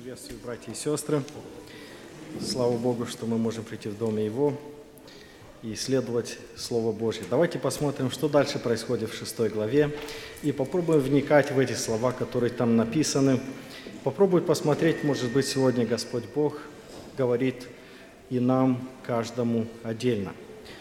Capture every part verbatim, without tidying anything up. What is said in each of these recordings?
Приветствую, братья и сестры. Слава Богу, что мы можем прийти в Дом Его и исследовать Слово Божье. Давайте посмотрим, что дальше происходит в шестой главе, и попробуем вникать в эти слова, которые там написаны. Попробуем посмотреть, может быть, сегодня Господь Бог говорит и нам, каждому отдельно.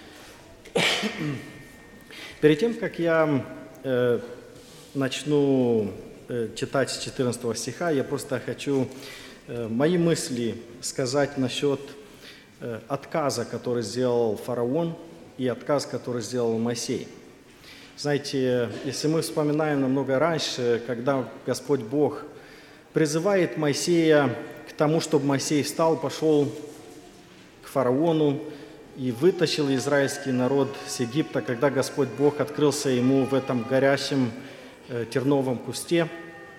Перед тем, как я э, начну э, читать с четырнадцатого стиха, я просто хочу э, мои мысли сказать насчет э, отказа, который сделал фараон, и отказ, который сделал Моисей. Знаете, если мы вспоминаем намного раньше, когда Господь Бог призывает Моисея к тому, чтобы Моисей встал, пошел к фараону и вытащил израильский народ с Египта, когда Господь Бог открылся ему в этом горящем э, терновом кусте.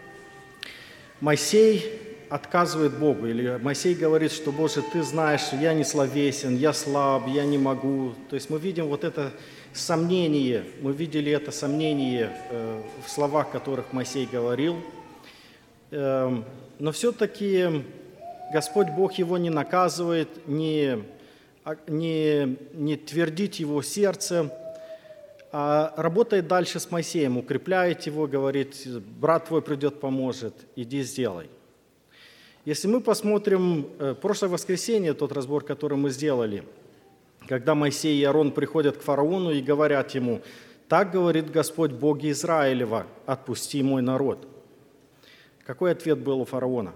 Моисей отказывает Богу, или Моисей говорит, что, Боже, Ты знаешь, что я не словесен, я слаб, я не могу. То есть мы видим вот это сомнение, мы видели это сомнение э, в словах, которых Моисей говорил. Э, но все-таки Господь Бог его не наказывает, не Не, не твердить его сердце, а работает дальше с Моисеем, укрепляет его, говорит: брат твой придет, поможет, иди сделай. Если мы посмотрим прошлое воскресенье, тот разбор, который мы сделали, когда Моисей и Аарон приходят к фараону и говорят ему: так говорит Господь Бог Израилева, отпусти мой народ. Какой ответ был у фараона?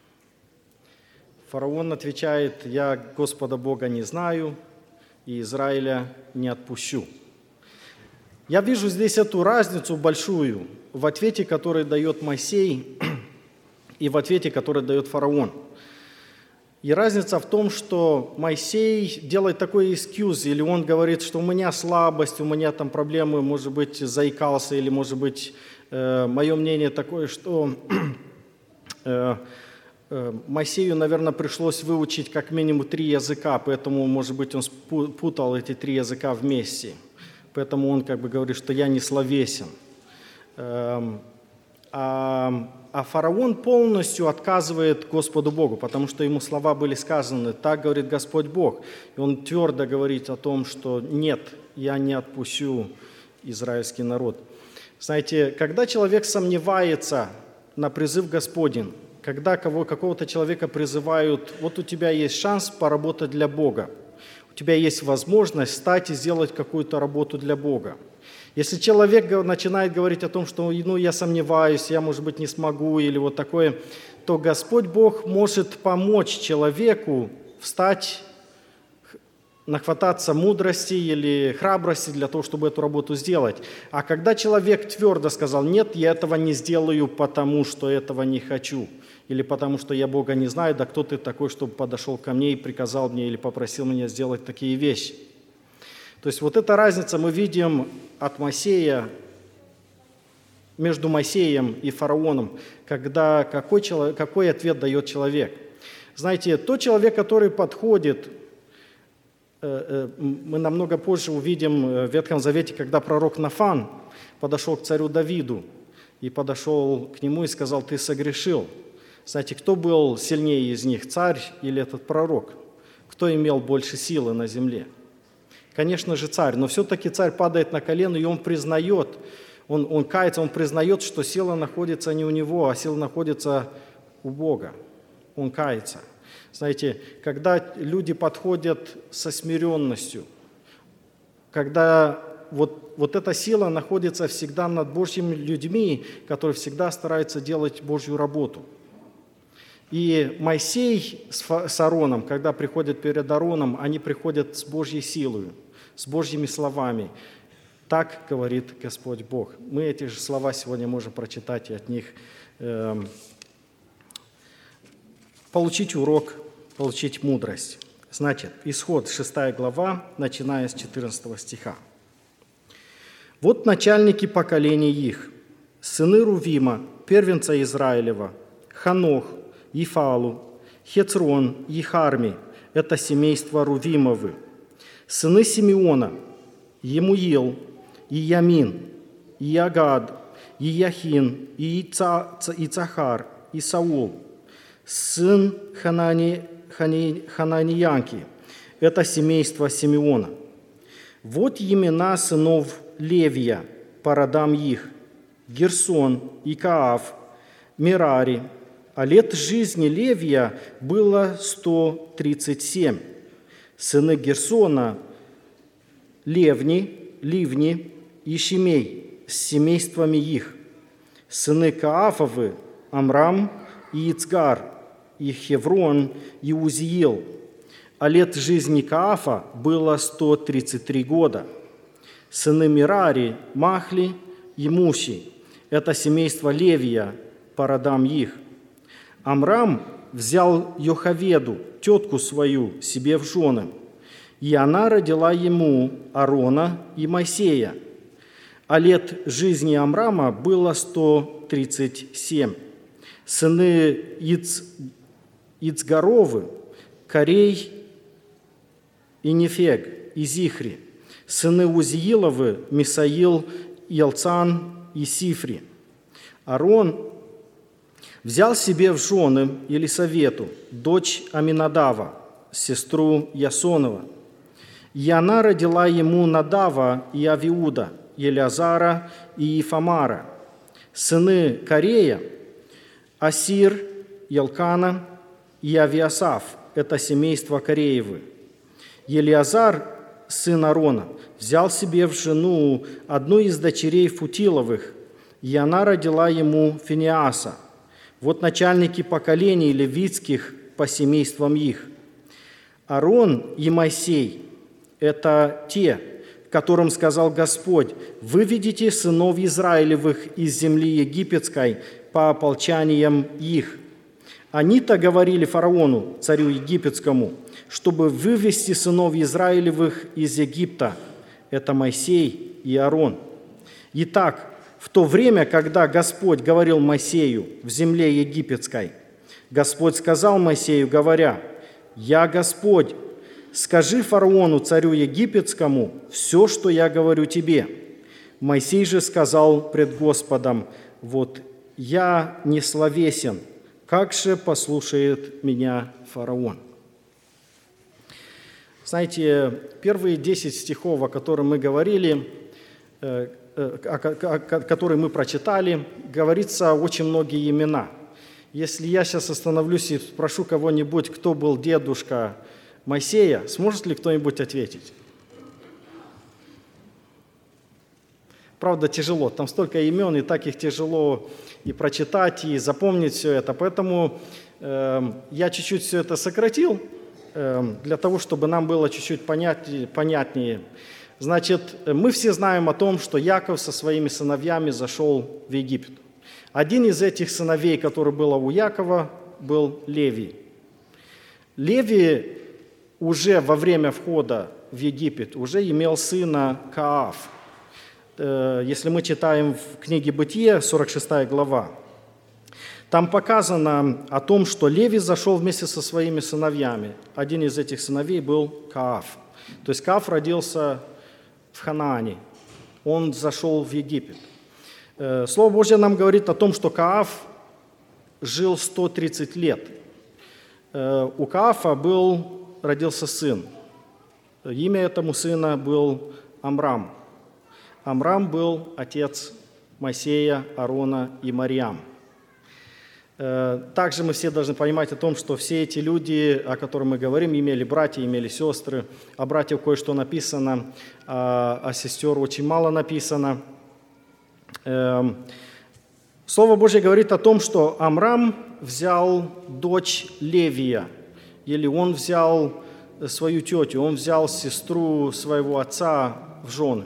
Фараон отвечает: я Господа Бога не знаю и Израиля не отпущу. Я вижу здесь эту разницу большую в ответе, который дает Моисей, и в ответе, который дает фараон. И разница в том, что Моисей делает такой экскьюз, или он говорит, что у меня слабость, у меня там проблемы, может быть, заикался, или, может быть, э, мое мнение такое, что э, Моисею, наверное, пришлось выучить как минимум три языка, поэтому, может быть, он путал эти три языка вместе. Поэтому он как бы говорит, что я не словесен. А, а фараон полностью отказывает Господу Богу, потому что ему слова были сказаны: так говорит Господь Бог. И он твердо говорит о том, что нет, я не отпущу израильский народ. Знаете, когда человек сомневается на призыв Господень, когда кого, какого-то человека призывают: вот у тебя есть шанс поработать для Бога, у тебя есть возможность встать и сделать какую-то работу для Бога. Если человек начинает говорить о том, что ну, я сомневаюсь, я, может быть, не смогу, или вот такое, то Господь Бог может помочь человеку встать, нахвататься мудрости или храбрости для того, чтобы эту работу сделать. А когда человек твердо сказал: нет, я этого не сделаю, потому что этого не хочу, или потому что я Бога не знаю, да кто ты такой, чтобы подошел ко мне и приказал мне или попросил меня сделать такие вещи. То есть вот эта разница мы видим от Моисея, между Моисеем и фараоном, когда какой, человек, какой ответ дает человек. Знаете, тот человек, который подходит, мы намного позже увидим в Ветхом Завете, когда пророк Нафан подошел к царю Давиду и подошел к нему и сказал: ты согрешил. Знаете, кто был сильнее из них, царь или этот пророк? Кто имел больше силы на земле? Конечно же, царь. Но все-таки царь падает на колено, и он признает, он, он кается, он признает, что сила находится не у него, а сила находится у Бога. Он кается. Знаете, когда люди подходят со смиренностью, когда вот, вот эта сила находится всегда над Божьими людьми, которые всегда стараются делать Божью работу. И Моисей с Аароном, когда приходят перед Аароном, они приходят с Божьей силой, с Божьими словами. Так говорит Господь Бог. Мы эти же слова сегодня можем прочитать и от них э, получить урок, получить мудрость. Значит, Исход, шестая глава, начиная с четырнадцатого стиха. «Вот начальники поколений их, сыны Рувима, первенца Израилева, Ханох, Ефалу, Хецрон, Ехарми, это семейство Рувимовы, сыны Симеона, Емуил, Иямин, Иагад, Ияхин, Ицахар, и Саул, сын Ханани, Хани, Хананиянки, это семейство Симеона. Вот имена сынов Левия по родам их: Герсон и Кааф, Мерари. А лет жизни Левия было сто тридцать семь. Сыны Герсона – Левни, Ливни и Шимей с семействами их. Сыны Каафовы – Амрам и Ицгар, и Хеврон и Узиил. А лет жизни Каафа было сто тридцать три года. Сыны Мерари – Махли и Муши. Это семейство Левия по родам их. Амрам взял Йохаведу, тетку свою, себе в жены, и она родила ему Аарона и Моисея. А лет жизни Амрама было сто тридцать семь. Сыны Иц... Ицгаровы, Корей и Нефег, и Зихри. Сыны Узииловы, Мисаил, Елцан и Сифри. Аарон взял себе в жены Елисавету, дочь Аминадава, сестру Ясонова. И она родила ему Надава и Авиуда, Елеазара и Ифамара. Сыны Корея – Асир, Елкана и Авиасаф – это семейство Кореевы. Елеазар, сын Аарона, взял себе в жену одну из дочерей Футиловых, и она родила ему Финиаса. Вот начальники поколений левитских по семействам их. Аарон и Моисей – это те, которым сказал Господь: «Выведите сынов Израилевых из земли египетской по ополчаниям их». Они-то говорили фараону, царю египетскому, чтобы вывести сынов Израилевых из Египта. Это Моисей и Аарон. Итак, в то время, когда Господь говорил Моисею в земле египетской, Господь сказал Моисею, говоря: «Я Господь, скажи фараону, царю египетскому, все, что я говорю тебе». Моисей же сказал пред Господом: «Вот я не словесен, как же послушает меня фараон?» Знаете, первые десять стихов, о которых мы говорили, которые мы прочитали, говорится очень многие имена. Если я сейчас остановлюсь и спрошу кого-нибудь, кто был дедушка Моисея, сможет ли кто-нибудь ответить? Правда, тяжело. Там столько имен, и так их тяжело и прочитать, и запомнить все это. Поэтому э, я чуть-чуть все это сократил, э, для того, чтобы нам было чуть-чуть понятнее, понятнее. Значит, мы все знаем о том, что Яков со своими сыновьями зашел в Египет. Один из этих сыновей, который был у Якова, был Левий. Левий уже во время входа в Египет уже имел сына Кааф. Если мы читаем в книге «Бытие», сорок шестая глава, там показано о том, что Левий зашел вместе со своими сыновьями. Один из этих сыновей был Кааф. То есть Кааф родился в Ханаане. Он зашел в Египет. Слово Божье нам говорит о том, что Кааф жил сто тридцать лет. У Каафа был, родился сын. Имя этому сына был Амрам. Амрам был отец Моисея, Аарона и Марьям. Также мы все должны понимать о том, что все эти люди, о которых мы говорим, имели братья, имели сестры. О братьев кое-что написано, а о сестер очень мало написано. Слово Божье говорит о том, что Амрам взял дочь Левия, или он взял свою тетю, он взял сестру своего отца в жены.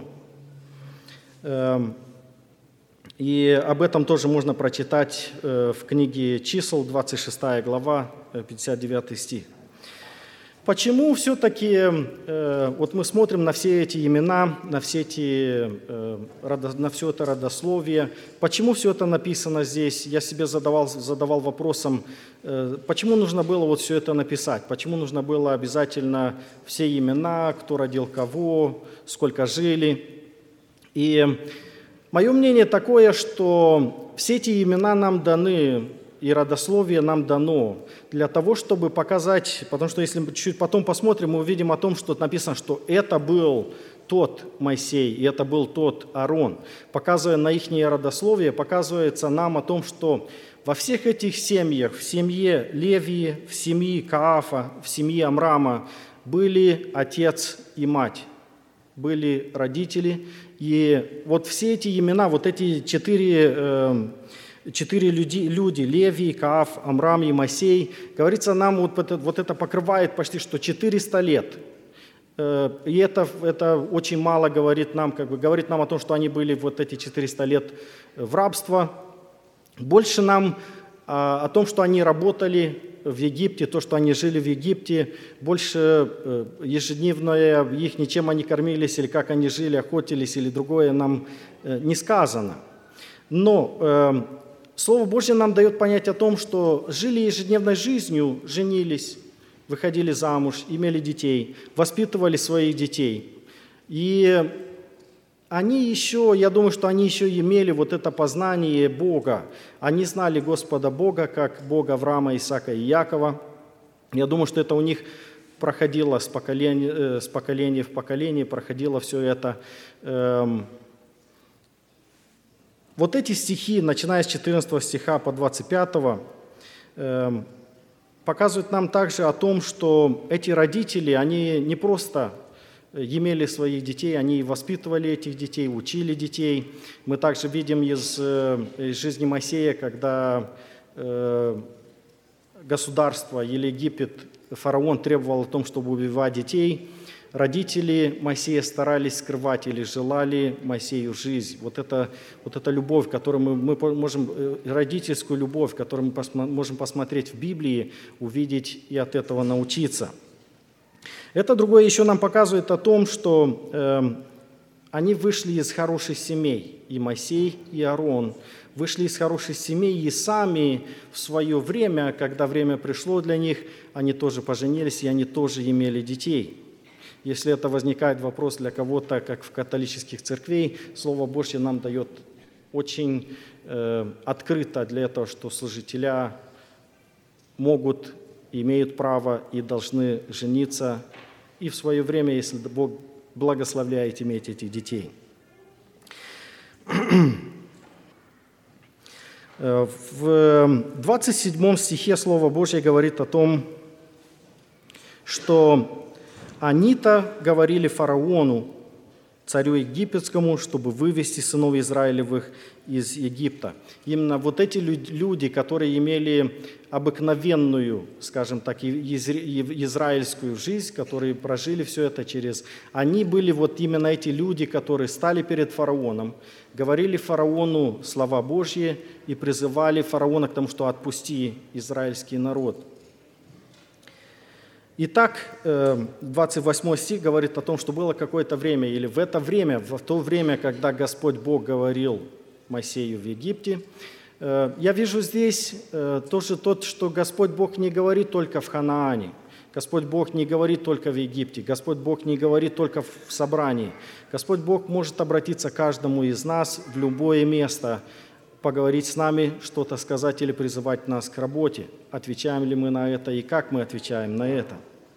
И об этом тоже можно прочитать в книге «Чисел», двадцать шестая глава, пятьдесят девятый стих. Почему все-таки, вот мы смотрим на все эти имена, на, все эти, на все это родословие, почему все это написано здесь? Я себе задавал, задавал вопросом, почему нужно было вот все это написать? Почему нужно было обязательно все имена, кто родил кого, сколько жили? И мое мнение такое, что все эти имена нам даны и родословие нам дано для того, чтобы показать, потому что если мы чуть потом посмотрим, мы увидим о том, что написано, что это был тот Моисей, и это был тот Аарон. Показывая на их родословие, показывается нам о том, что во всех этих семьях, в семье Левии, в семье Каафа, в семье Амрама были отец и мать, были родители. И вот все эти имена, вот эти четыре, э, четыре люди, люди, Левий, Кааф, Амрам и Моисей, говорится нам, вот это, вот это покрывает почти что четыреста лет. Э, и это, это очень мало говорит нам, как бы, говорит нам о том, что они были вот эти четыреста лет в рабство. Больше нам а, о том, что они работали в Египте, то, что они жили в Египте, больше э, ежедневное, их ничем они кормились, или как они жили, охотились, или другое нам э, не сказано. Но э, Слово Божье нам дает понять о том, что жили ежедневной жизнью, женились, выходили замуж, имели детей, воспитывали своих детей. И они еще, я думаю, что они еще имели вот это познание Бога. Они знали Господа Бога, как Бога Авраама, Исаака и Якова. Я думаю, что это у них проходило с поколения, с поколения в поколение, проходило все это. Вот эти стихи, начиная с четырнадцатого стиха по двадцать пятого, показывают нам также о том, что эти родители, они не просто имели своих детей, они воспитывали этих детей, учили детей. Мы также видим из, из жизни Моисея, когда э, государство или Египет, фараон требовал о том, чтобы убивать детей. Родители Моисея старались скрывать или желали Моисею жизнь. Вот это, вот эта любовь, которую мы, мы можем, родительскую любовь, которую мы посмо, можем посмотреть в Библии, увидеть и от этого научиться. Это другое еще нам показывает о том, что э, они вышли из хороших семей, и Моисей, и Аарон вышли из хороших семей, и сами в свое время, когда время пришло для них, они тоже поженились, и они тоже имели детей. Если это возникает вопрос для кого-то, как в католических церквей, Слово Божье нам дает очень э, открыто для этого, что служителя могут, имеют право и должны жениться, и в свое время, если Бог благословляет иметь этих детей. В двадцать седьмом стихе Слово Божье говорит о том, что они-то говорили фараону, царю египетскому, чтобы вывести сынов Израилевых из Египта. Именно вот эти люди, которые имели обыкновенную, скажем так, израильскую жизнь, которые прожили все это через... Они были вот именно эти люди, которые стали перед фараоном, говорили фараону слова Божьи и призывали фараона к тому, что «отпусти израильский народ». Итак, двадцать восьмой стих говорит о том, что было какое-то время, или в это время, в то время, когда Господь Бог говорил Моисею в Египте, я вижу здесь тоже то, что Господь Бог не говорит только в Ханаане, Господь Бог не говорит только в Египте, Господь Бог не говорит только в собрании. Господь Бог может обратиться к каждому из нас в любое место, поговорить с нами, что-то сказать или призывать нас к работе. Отвечаем ли мы на это и как мы отвечаем на это?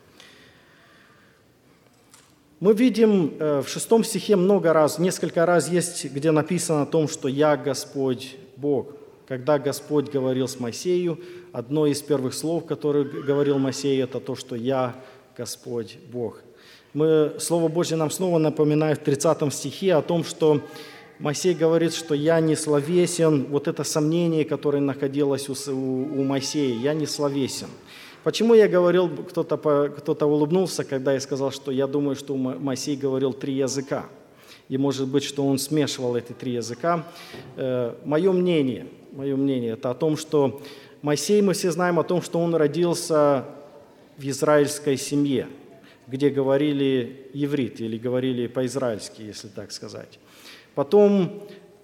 Мы видим в шестом стихе много раз, несколько раз есть, где написано о том, что «Я Господь Бог». Когда Господь говорил с Моисеем, одно из первых слов, которое говорил Моисей, это то, что «Я Господь Бог». Мы, Слово Божье нам снова напоминает в тридцатом стихе о том, что Моисей говорит, что «я не словесен». Вот это сомнение, которое находилось у, у Моисея, «я не словесен». Почему я говорил, кто-то, кто-то улыбнулся, когда я сказал, что я думаю, что Моисей говорил три языка. И может быть, что он смешивал эти три языка. Мое мнение, мое мнение, это о том, что Моисей, мы все знаем о том, что он родился в израильской семье, где говорили иврит или говорили по-израильски, если так сказать. Потом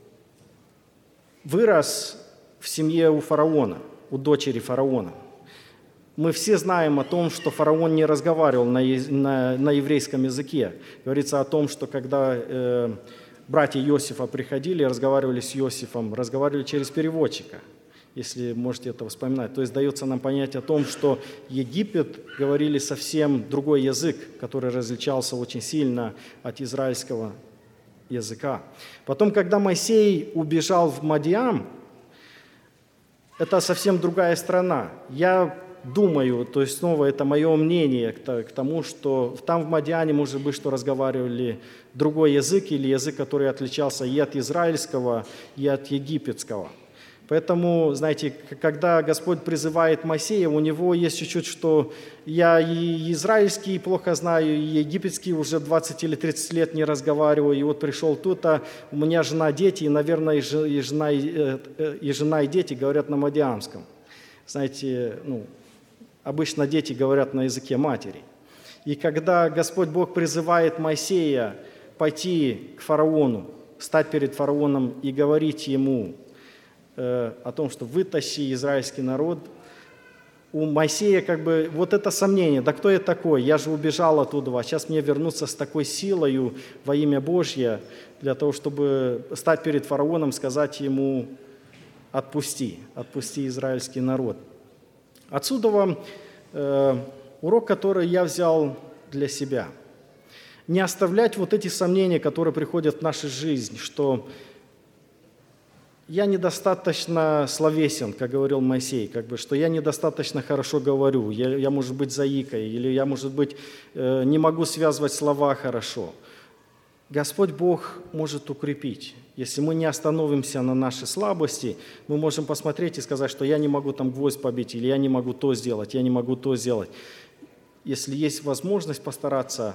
вырос в семье у фараона, у дочери фараона. Мы все знаем о том, что фараон не разговаривал на, на, на еврейском языке. Говорится о том, что когда э, братья Иосифа приходили, разговаривали с Иосифом, разговаривали через переводчика. если можете это вспоминать. То есть дается нам понять о том, что Египет говорили совсем другой язык, который различался очень сильно от израильского языка. Потом, когда Моисей убежал в Мадиам, это совсем другая страна. Я думаю, то есть снова это мое мнение к тому, что там в Мадиане, может быть, что разговаривали другой язык или язык, который отличался и от израильского, и от египетского. Поэтому, знаете, когда Господь призывает Моисея, у него есть чуть-чуть, что я и израильский плохо знаю, и египетский уже двадцать или тридцать лет не разговариваю, и вот пришел тут, а у меня жена, дети, и, наверное, и жена, и жена, и дети говорят на мадиамском. Знаете, ну, обычно дети говорят на языке матери. И когда Господь Бог призывает Моисея пойти к фараону, стать перед фараоном и говорить ему о том, что вытащи израильский народ, у Моисея как бы вот это сомнение, да кто я такой, я же убежал оттуда, а сейчас мне вернуться с такой силою во имя Божье, для того, чтобы стать перед фараоном, сказать ему, отпусти, отпусти израильский народ. Отсюда вам э, урок, который я взял для себя. Не оставлять вот эти сомнения, которые приходят в нашу жизнь, что я недостаточно словесен, как говорил Моисей, как бы, что я недостаточно хорошо говорю, я, я может быть, заикой, или я, может быть, э, не могу связывать слова хорошо. Господь Бог может укрепить. Если мы не остановимся на нашей слабости, мы можем посмотреть и сказать, что я не могу там гвоздь побить, или я не могу то сделать, я не могу то сделать. Если есть возможность постараться,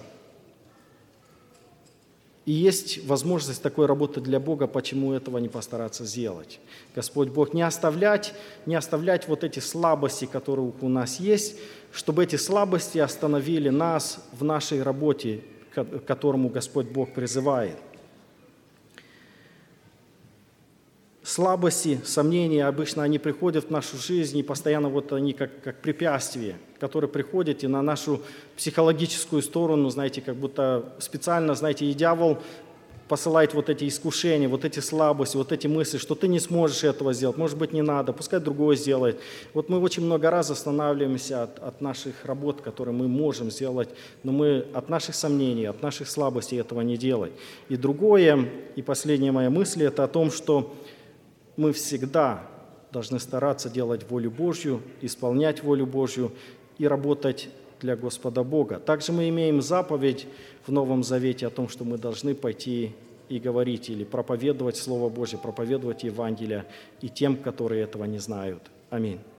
и есть возможность такой работы для Бога, почему этого не постараться сделать? Господь Бог, не оставлять, не оставлять вот эти слабости, которые у нас есть, чтобы эти слабости остановили нас в нашей работе, к которому Господь Бог призывает. Слабости, сомнения, обычно они приходят в нашу жизнь, и постоянно вот они как, как препятствия, которые приходят и на нашу психологическую сторону, знаете, как будто специально, знаете, и дьявол посылает вот эти искушения, вот эти слабости, вот эти мысли, что ты не сможешь этого сделать, может быть, не надо, пускай другой сделает. Вот мы очень много раз останавливаемся от, от наших работ, которые мы можем сделать, но мы от наших сомнений, от наших слабостей этого не делаем. И другое, и последняя моя мысль, это о том, что мы всегда должны стараться делать волю Божью, исполнять волю Божью и работать для Господа Бога. Также мы имеем заповедь в Новом Завете о том, что мы должны пойти и говорить или проповедовать Слово Божье, проповедовать Евангелие и тем, которые этого не знают. Аминь.